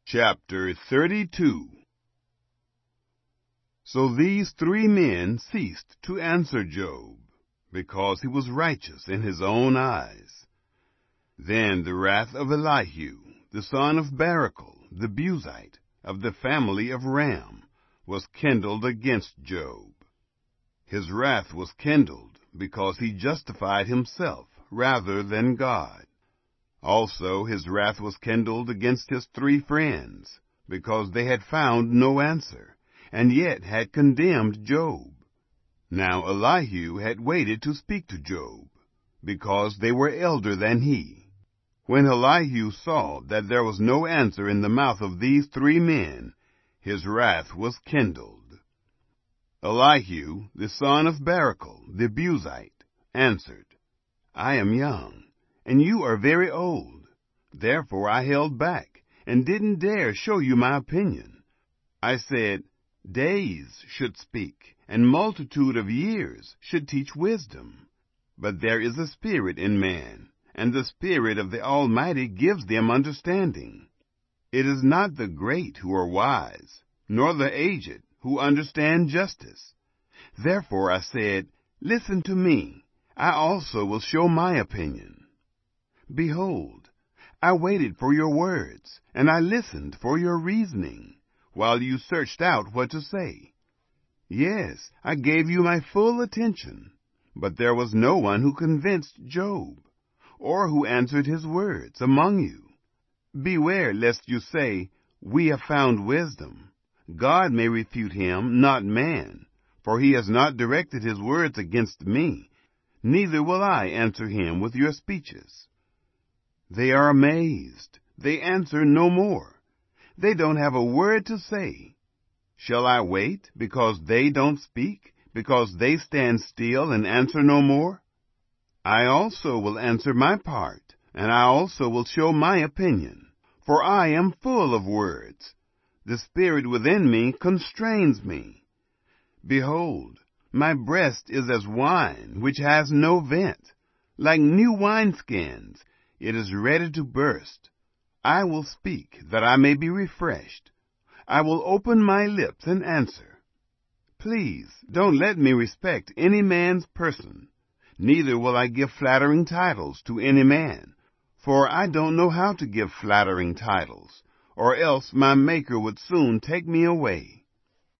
Chapter 32. So these 3 men ceased to answer Job, because he was righteous in his own eyes. Then the wrath of Elihu, the son of Barachel, the Buzite, of the family of Ram, was kindled against Job. His wrath was kindled because he justified himself rather than God. Also his wrath was kindled against his 3 friends, because they had found no answer, and yet had condemned Job. Now Elihu had waited to speak to Job, because they were elder than he. When Elihu saw that there was no answer in the mouth of these 3 men, his wrath was kindled. Elihu, the son of Barachel, the Buzite, answered, I am young, and you are very old. Therefore I held back, and didn't dare show you my opinion. I said, days should speak, and multitude of years should teach wisdom. But there is a spirit in man, and the Spirit of the Almighty gives them understanding. It is not the great who are wise, nor the aged who understand justice. Therefore I said, listen to me, I also will show my opinion. Behold, I waited for your words, and I listened for your reasoning, while you searched out what to say. Yes, I gave you my full attention, but there was no one who convinced Job, or who answered his words among you. Beware lest you say, we have found wisdom. God may refute him, not man, for he has not directed his words against me, neither will I answer him with your speeches. They are amazed. They answer no more. They don't have a word to say. Shall I wait because they don't speak, because they stand still and answer no more? I also will answer my part, and I also will show my opinion, for I am full of words. The spirit within me constrains me. Behold, my breast is as wine which has no vent, like new wineskins. It is ready to burst. I will speak, that I may be refreshed. I will open my lips and answer. Please, don't let me respect any man's person. Neither will I give flattering titles to any man, for I don't know how to give flattering titles, or else my Maker would soon take me away.